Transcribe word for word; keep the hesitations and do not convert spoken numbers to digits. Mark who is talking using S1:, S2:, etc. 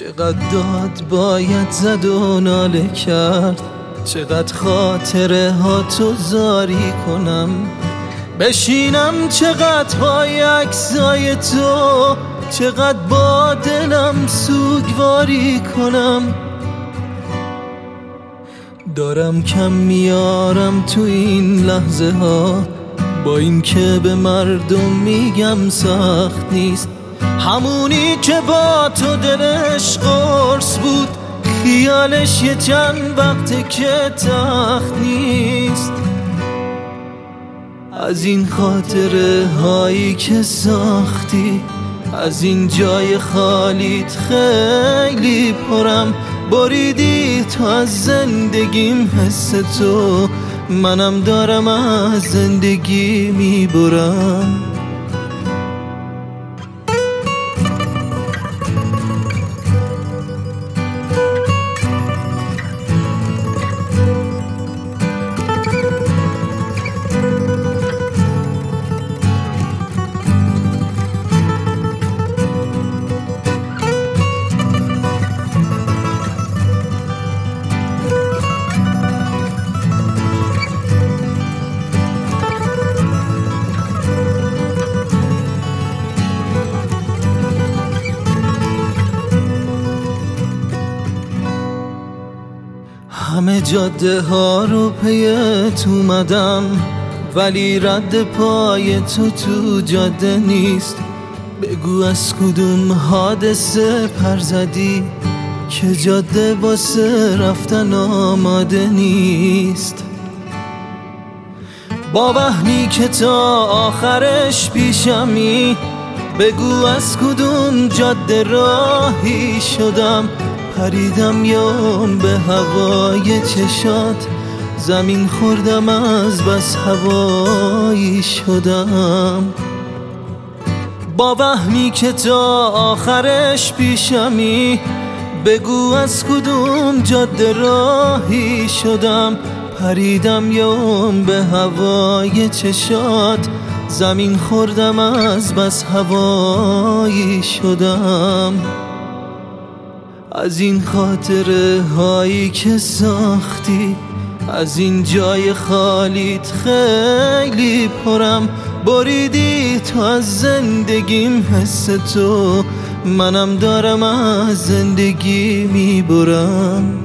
S1: چقدر داد باید زد و ناله کرد، چقدر خاطره ها تو زاری کنم، بشینم چقدر پای عکسای تو، چقدر با دلم سوگواری کنم. دارم کم میارم تو این لحظه ها، با این که به مردم میگم سخت نیست، همونی که با تو دلش قرص بود، خیالش یه چند وقته که تخت نیست. از این خاطره هایی که ساختی، از این جای خالیت خیلی پرم، بریدی تو از زندگیم حس تو، منم دارم از زندگی میبرم. همه جاده ها رو پیت اومدم، ولی رد پای تو تو جاده نیست. بگو از کدوم حادثه پر زدی که جاده واسه رفتن آماده نیست. با وهمی که تا آخرش پیشمی، بگو از کدوم جاده راهی شدم، پریدم یام به هوای چشات، زمین خوردم از بس هوایی شدم. با وهمی که تا آخرش پیشمی، بگو از کدوم جاده راهی شدم، پریدم یام به هوای چشات، زمین خوردم از بس هوایی شدم. از این خاطره هایی که ساختی، از این جای خالیت خیلی پرم، بریدی تو از زندگیم حس تو، منم دارم از زندگی میبرم.